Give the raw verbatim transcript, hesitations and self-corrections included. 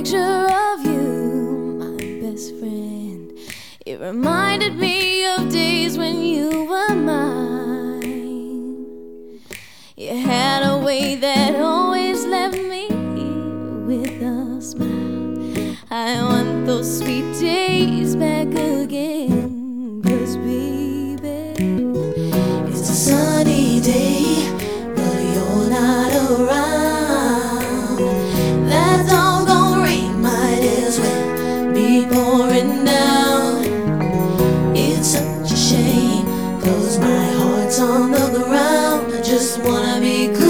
picture of you, my best friend. It reminded me of days when you were mine. You had a way that always left me with a smile. I want those sweet days back again, 'cause baby, it's a sunny day, but you're not around. That doggone rain might as well be pouring down. It's such a shame, 'cause my heart's on the ground. I just wanna be close